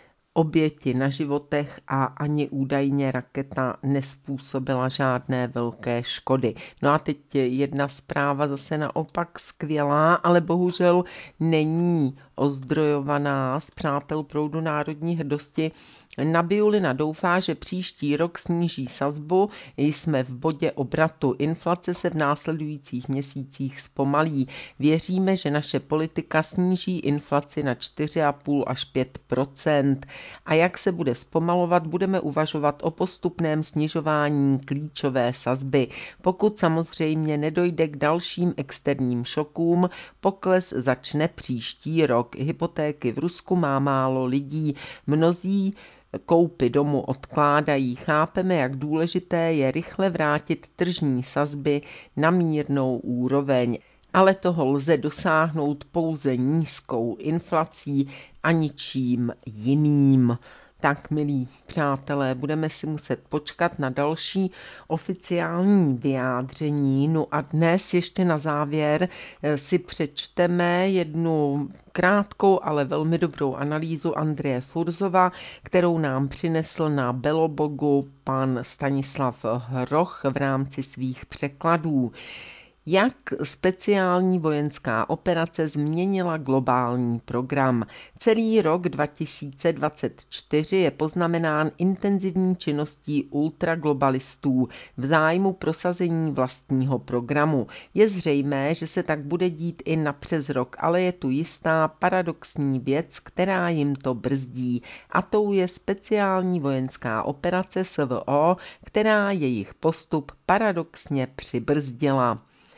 [SPEAKER 1] oběti na životech a ani údajně raketa nespůsobila žádné velké škody. No a teď jedna zpráva zase naopak skvělá, ale bohužel není ozdrojovaná z přátel proudu národní hrdosti. Nabiulina doufá, že příští rok sníží sazbu, jsme v bodě obratu. Inflace se v následujících měsících zpomalí. Věříme, že naše politika sníží inflaci na čtyři a půl až pět procent. A jak se bude zpomalovat, budeme uvažovat o postupném snižování klíčové sazby. Pokud samozřejmě nedojde k dalším externím šokům, pokles začne příští rok. Hypotéky v Rusku má málo lidí. Mnozí koupy domu odkládají. Chápeme, jak důležité je rychle vrátit tržní sazby na mírnou úroveň. Ale toho lze dosáhnout pouze nízkou inflací a ničím jiným. Tak, milí přátelé, budeme si muset počkat na další oficiální vyjádření. No a dnes ještě na závěr si přečteme jednu krátkou, ale velmi dobrou analýzu Andreje Fursova, kterou nám přinesl na Belobogu pan Stanislav Hroch v rámci svých překladů. Jak speciální vojenská operace změnila globální program. Celý rok dva tisíce dvacet čtyři je poznamenán intenzivní činností ultraglobalistů v zájmu prosazení vlastního programu. Je zřejmé, že se tak bude dít i napřes rok, ale je tu jistá paradoxní věc, která jim to brzdí. A tou je speciální vojenská operace S V O, která jejich postup paradoxně přibrzdila.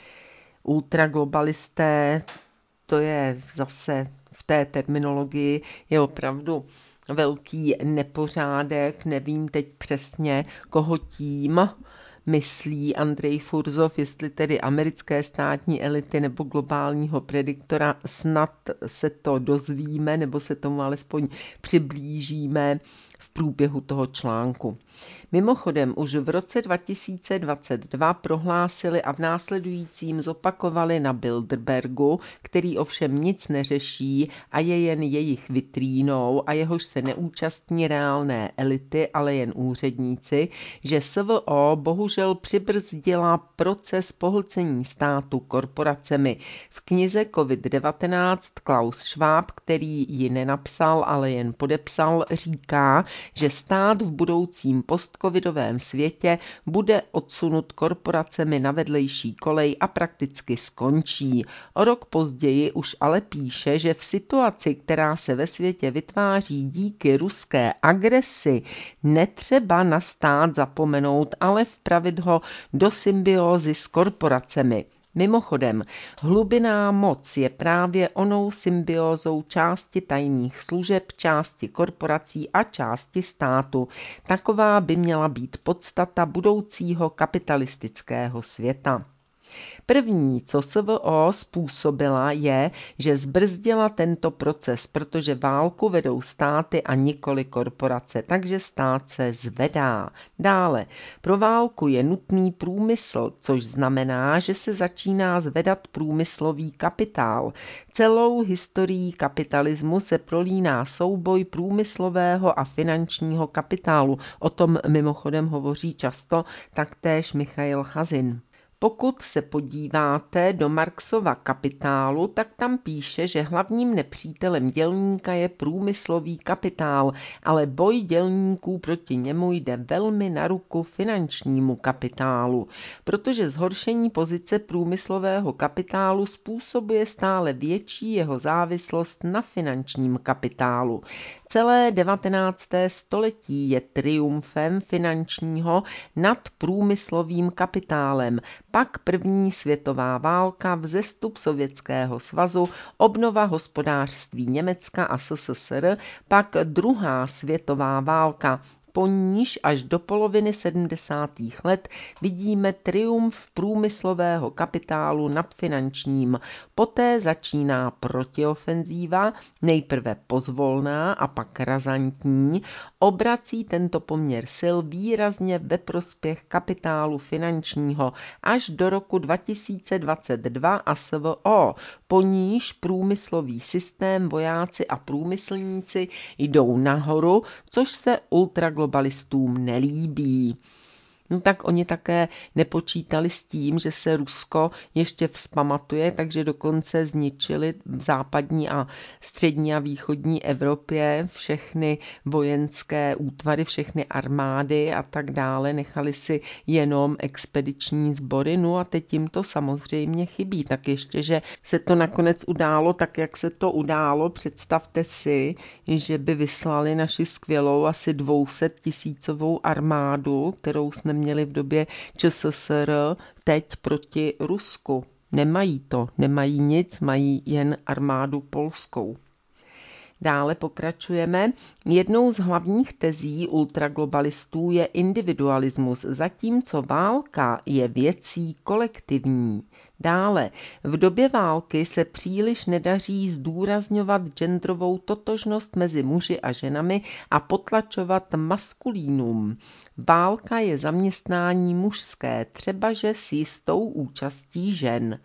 [SPEAKER 1] Ultraglobalisté, to je zase v té terminologii, je opravdu velký nepořádek, nevím teď přesně, koho tím myslí Andrej Fursov, jestli tedy americké státní elity nebo globálního prediktora, snad se to dozvíme nebo se tomu alespoň přiblížíme v průběhu toho článku. Mimochodem už v roce dva tisíce dvacet dva prohlásili a v následujícím zopakovali na Bilderbergu, který ovšem nic neřeší a je jen jejich vitrínou a jehož se neúčastní reálné elity, ale jen úředníci, že S V O bohužel přibrzdila proces pohlcení státu korporacemi. V knize COVID devatenáct Klaus Schwab, který ji nenapsal, ale jen podepsal, říká, že stát v budoucím postcovidovém světě bude odsunut korporacemi na vedlejší kolej a prakticky skončí. O rok později už ale píše, že v situaci, která se ve světě vytváří díky ruské agresi, netřeba na stát zapomenout, ale vpravit ho do symbiózy s korporacemi. Mimochodem, hlubinná moc je právě onou symbiózou části tajných služeb, části korporací a části státu. Taková by měla být podstata budoucího kapitalistického světa. První, co S V O způsobila, je, že zbrzdila tento proces, protože válku vedou státy a nikoli korporace, takže stát se zvedá. Dále, pro válku je nutný průmysl, což znamená, že se začíná zvedat průmyslový kapitál. Celou historií kapitalismu se prolíná souboj průmyslového a finančního kapitálu. O tom mimochodem hovoří často taktéž Michail Chazin. Pokud se podíváte do Marxova Kapitálu, tak tam píše, že hlavním nepřítelem dělníka je průmyslový kapitál, ale boj dělníků proti němu jde velmi na ruku finančnímu kapitálu, protože zhoršení pozice průmyslového kapitálu způsobuje stále větší jeho závislost na finančním kapitálu. Celé devatenácté století je triumfem finančního nad průmyslovým kapitálem. Pak první světová válka, vzestup Sovětského svazu, obnova hospodářství Německa a S S S R, pak druhá světová válka. po níž až do poloviny sedmdesátých let vidíme triumf průmyslového kapitálu nad finančním. Poté začíná protiofenzíva, nejprve pozvolná a pak razantní, obrací tento poměr sil výrazně ve prospěch kapitálu finančního až do roku dva tisíce dvacet dva a S V O, po níž průmyslový systém, vojáci a průmyslníci jdou nahoru, což se ultraglobalistům nelíbí. No tak oni také nepočítali s tím, že se Rusko ještě vzpamatuje, takže dokonce zničili v západní a střední a východní Evropě všechny vojenské útvary, všechny armády a tak dále. Nechali si jenom expediční sbory, no a teď jim to samozřejmě chybí. Tak ještě, že se to nakonec událo tak, jak se to událo, představte si, že by vyslali naši skvělou asi dvě stě tisícovou armádu, kterou jsme měli v době Č S S R, teď proti Rusku. Nemají to, nemají nic, mají jen armádu polskou. Dále pokračujeme. Jednou z hlavních tezí ultraglobalistů je individualismus, zatímco válka je věcí kolektivní. Dále, v době války se příliš nedaří zdůrazňovat genderovou totožnost mezi muži a ženami a potlačovat maskulínum. Válka je zaměstnání mužské, třebaže s jistou účastí žen.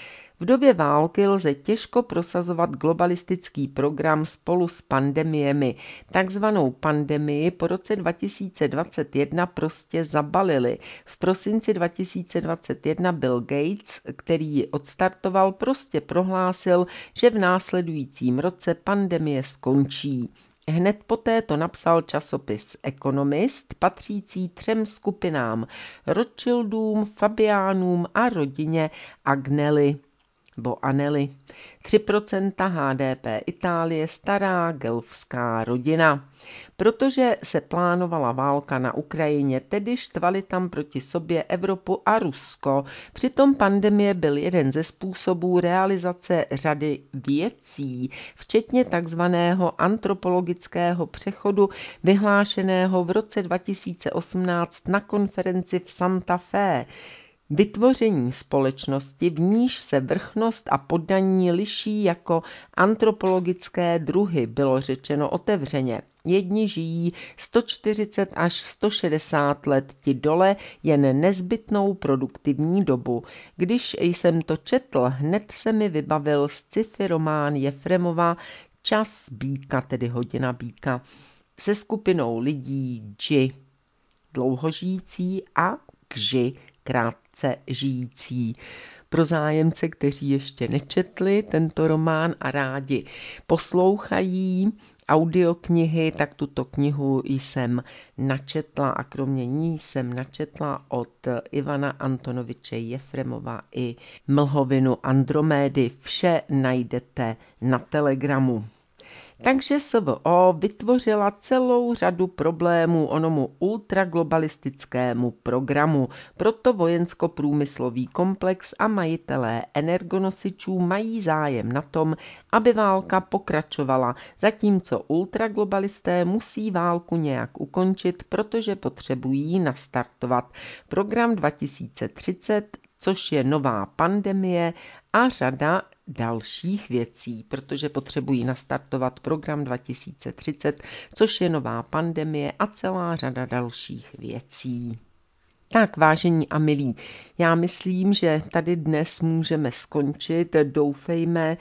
[SPEAKER 1] V době války lze těžko prosazovat globalistický program spolu s pandemiemi. Takzvanou pandemii po roce dva tisíce dvacet jedna prostě zabalili. V prosinci dva tisíce dvacet jedna Bill Gates, který ji odstartoval, prostě prohlásil, že v následujícím roce pandemie skončí. Hned poté to napsal časopis Economist, patřící třem skupinám: Rothschildům, Fabiánům a rodině Agnelli. Bo Anely. tři procenta H D P Itálie, stará gelfská rodina. Protože se plánovala válka na Ukrajině, tedy štvali tam proti sobě Evropu a Rusko. Přitom pandemie byl jeden ze způsobů realizace řady věcí, včetně takzvaného antropologického přechodu vyhlášeného v roce dva tisíce osmnáct na konferenci v Santa Fe. Vytvoření společnosti, v níž se vrchnost a poddaní liší jako antropologické druhy, bylo řečeno otevřeně. Jedni žijí sto čtyřicet až sto šedesát let, ti dole jen nezbytnou produktivní dobu. Když jsem to četl, hned se mi vybavil sci-fi román Jefremova Čas býka, tedy hodina býka, se skupinou lidí Dži, dlouhožijící, a Kži, krátce žijící. Pro zájemce, kteří ještě nečetli tento román a rádi poslouchají audioknihy, tak tuto knihu jsem načetla a kromě ní jsem načetla od Ivana Antonoviče Jefremova i Mlhovinu Andromédy. Vše najdete na Telegramu. Takže S V O vytvořila celou řadu problémů onomu ultraglobalistickému programu. Proto vojensko-průmyslový komplex a majitelé energonosičů mají zájem na tom, aby válka pokračovala, zatímco ultraglobalisté musí válku nějak ukončit, protože potřebují nastartovat program dva tisíce třicet, což je nová pandemie a řada dalších věcí, protože potřebují nastartovat program dva tisíce třicet, což je nová pandemie a celá řada dalších věcí. Tak, vážení a milí, já myslím, že tady dnes můžeme skončit. Doufejme,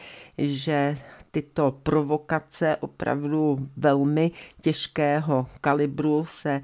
[SPEAKER 1] že tyto provokace opravdu velmi těžkého kalibru se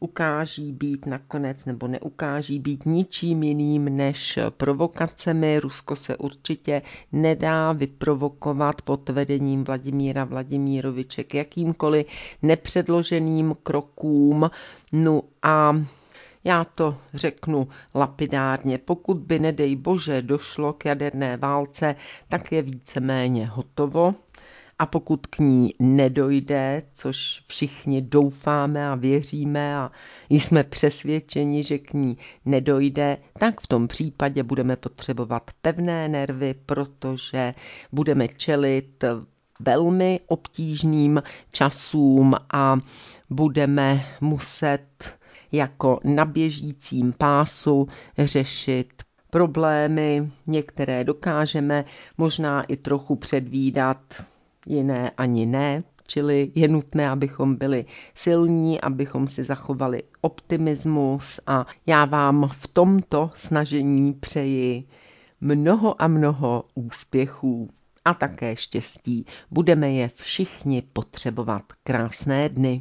[SPEAKER 1] ukáží být nakonec nebo neukáží být ničím jiným než provokacemi. Rusko se určitě nedá vyprovokovat pod vedením Vladimíra Vladimíroviče k jakýmkoliv nepředloženým krokům. No a já to řeknu lapidárně, pokud by, nedej bože, došlo k jaderné válce, tak je víceméně hotovo. A pokud k ní nedojde, což všichni doufáme a věříme a jsme přesvědčeni, že k ní nedojde, tak v tom případě budeme potřebovat pevné nervy, protože budeme čelit velmi obtížným časům a budeme muset jako na běžícím pásu řešit problémy. Některé dokážeme možná i trochu předvídat, jiné ani ne. Čili je nutné, abychom byli silní, abychom si zachovali optimismus a já vám v tomto snažení přeji mnoho a mnoho úspěchů a také štěstí. Budeme je všichni potřebovat. Krásné dny.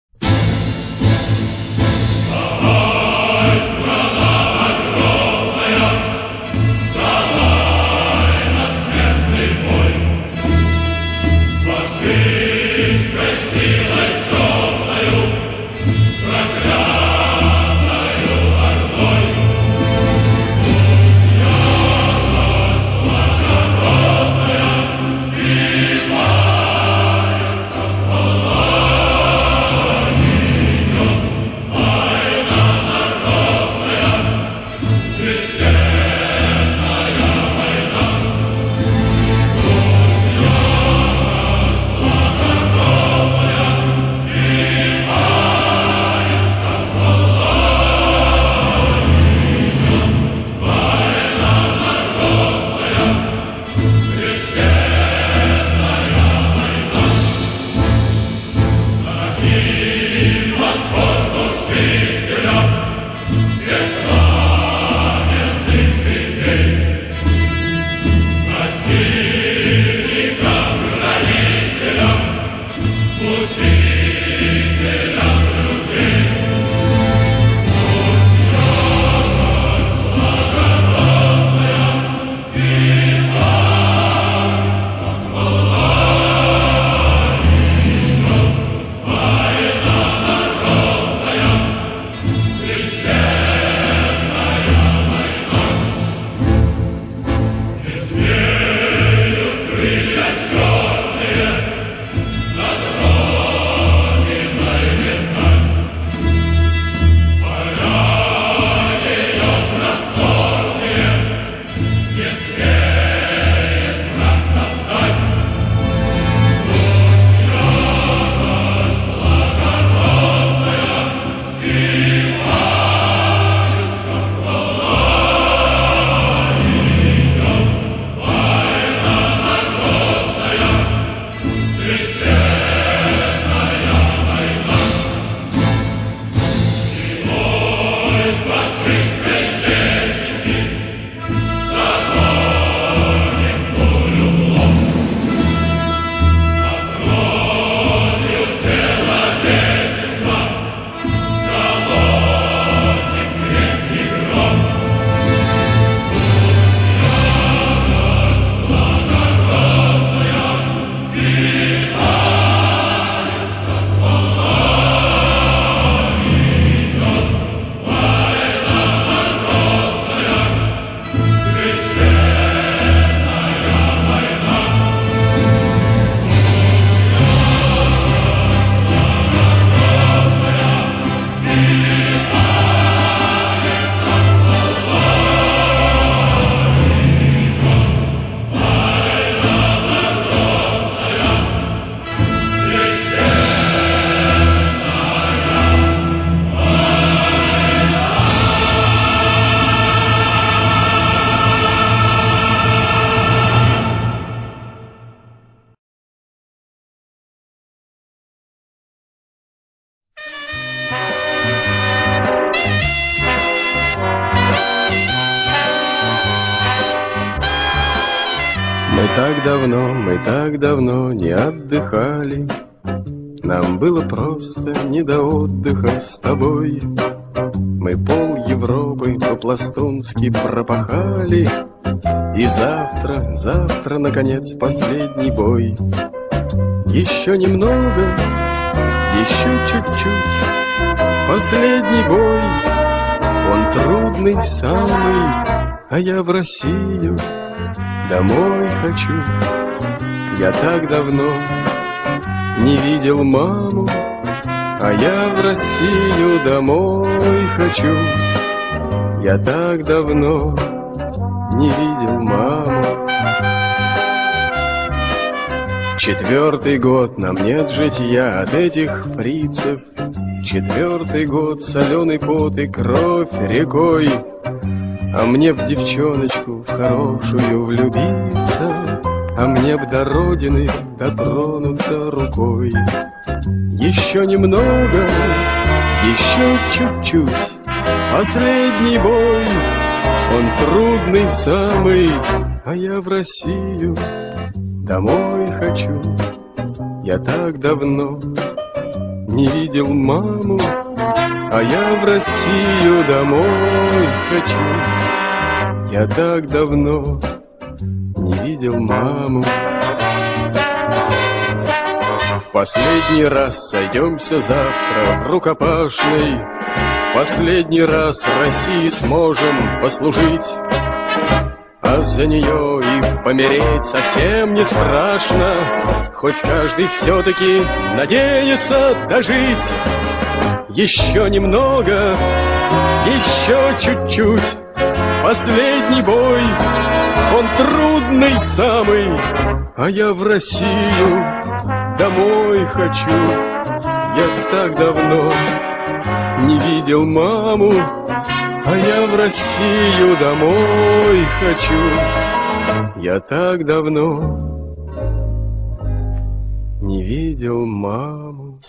[SPEAKER 2] так давно, мы так давно не отдыхали. Нам было просто не до отдыха с тобой. Мы пол Европы по-пластунски пропахали. И завтра, завтра, наконец, последний бой. Еще немного, еще чуть-чуть. Последний бой, он трудный самый, а я в Россию домой хочу. Я так давно не видел маму, а я в Россию домой хочу. Я так давно не видел маму. Четвертый год нам нет житья от этих фрицев. Четвертый год соленый пот и кровь рекой. А мне б девчоночку в хорошую влюбиться, а мне б до родины дотронуться рукой. Еще немного, еще чуть-чуть, последний бой. Он трудный самый, а я в Россию домой хочу. Я так давно не видел маму, а я в Россию домой хочу. Я так давно не видел маму. В последний раз сойдемся завтра в рукопашной. В последний раз России сможем послужить. А за нее и помереть совсем не страшно, хоть каждый все-таки надеется дожить. Еще немного, еще чуть-чуть, последний бой, он трудный самый, а я в Россию домой хочу. Я так давно не видел маму, а я в Россию домой хочу. Я так давно не видел маму.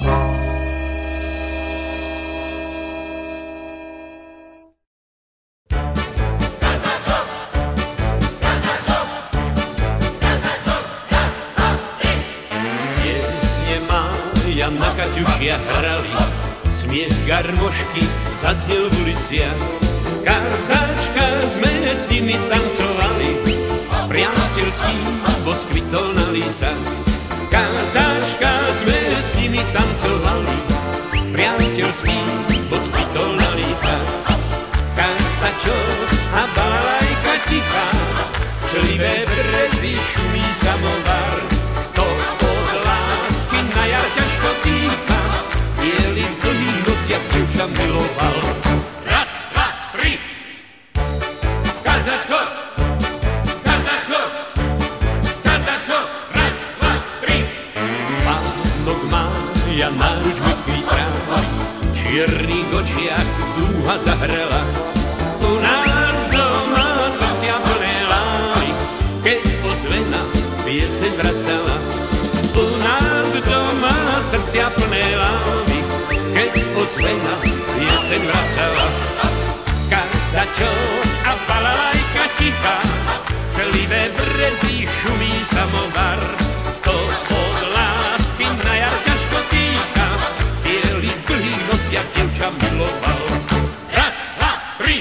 [SPEAKER 3] Na Kaťušiach hrali, smiech garmošky zaznel v uliciach. Kazačka sme s nimi tancovali, priateľský bosk kvitol na lícach. Kazačka sme s nimi tancovali, priateľský bosk kvitol na lícach. Kazačo a balalajka tichá, člivé brezy šumí samovar. To od lásky na jar ťažko týka, bielý dlhý noc jak dievča miloval. Raz, dva, tri. Kazačo, kazačo, kazačo, raz, dva, tri. Pánok má ja náruč vyklítra, v čiernych očiach dúha zahrela. U nás doma srdcia plné lámy, keď ozvena pieseň vracala. U nás doma srdcia plné lámy, keď ozvena pieseň vracala. Kazačo a balalajka tichá, čelivé brezy šumí samovar. To od lásky na jar ťažko týka, bielý dlhý nos jak dievča miloval. Raz, dva, tri.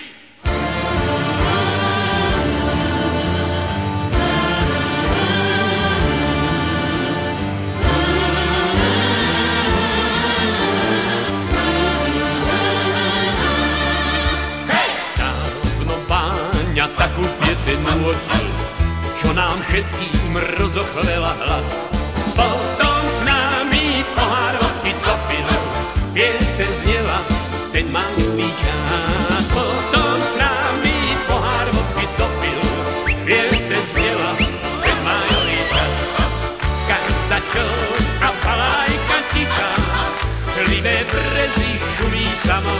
[SPEAKER 3] Takú pieseň uložil, čo nám všetkým rozochvela hlas. Potom s nami pohár vodky topil, pieseň znela ten malý čas. Potom s nami pohár vodky topil, pieseň znela ten malý čas. Kazačo a balalajka tichá, člivé brezy šumí samo.